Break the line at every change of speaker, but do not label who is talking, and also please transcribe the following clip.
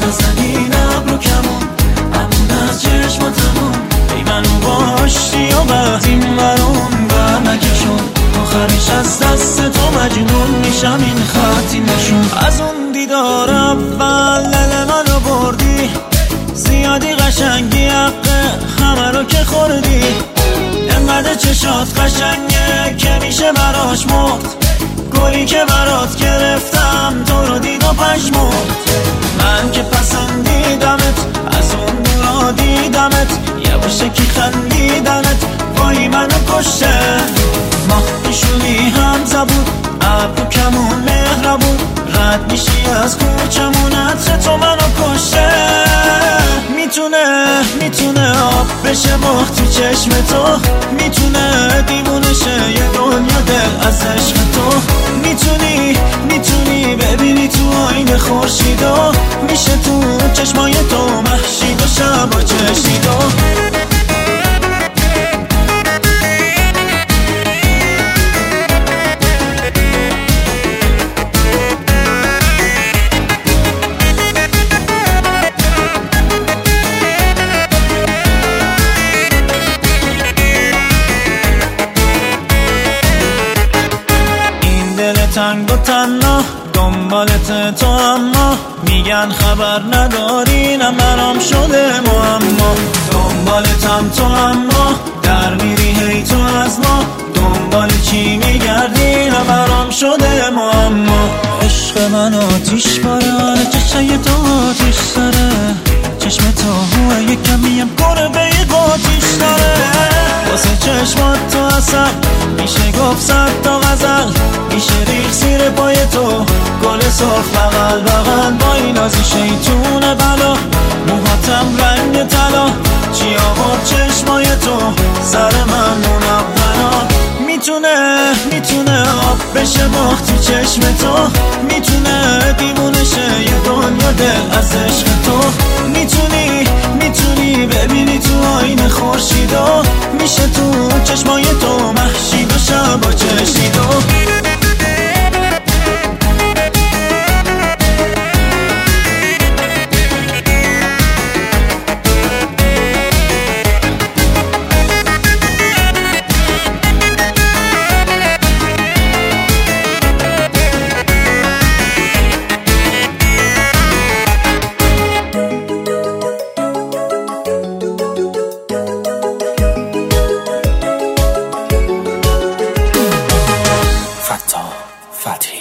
نزنین ابرو کمون امون از چشماتمون ای منو باشتی و وقتیم برون و نکشون آخرش از دست تو مجنون میشم این خطی نشون از اون دیدار اول دل منو بردی زیادی قشنگی حقه همه رو که خوردی انقدر چشات قشنگه که میشه براش مرد گلی که برات گرفتم تو رو دید و پشمرد من که پسندیدمت از اون دورا دیدمت یه باشه که خندیدنت وای منو کشته ما پیشونی هم زبون ابرو کمون مهربون رد میشی از کوچمون عطر تو منو کشته میتونه آب بشه مخ تو چشم تو میتونه دیوونه شه یه دنیا دل از عشق تو میتونی ببینی تو آینه خورشیدو میشه تو چشمای تو مهشید و شب و چشیدو تنگ و تنها دنبالت تو اما میگن خبر نداری نه برام شده معما دنبالتم تو اما در میری هی تو از ما دنبال چی میگردی نه برام شده معما عشق من آتیش باره چشای تو آتیش داره چشم تو هوه یکمیم گربه قاتیش داره واسه چشمات تو اصل میشه گفت صد تا غزل میشه ریخ زیر پای تو گل سرخ بغل بغل با این نازی شیطون بلا موهاتم رنگ طلا چی آورد چشمای تو سر من منونا میتونه آب بشه مخ تو چشم تو میتونه دیوونه شه یه دنیا دل از عشق تو میتونی ببینی تو آینه خورشیدو میشه تو چشمای تو مهشید و شب و چشیدو
فتحی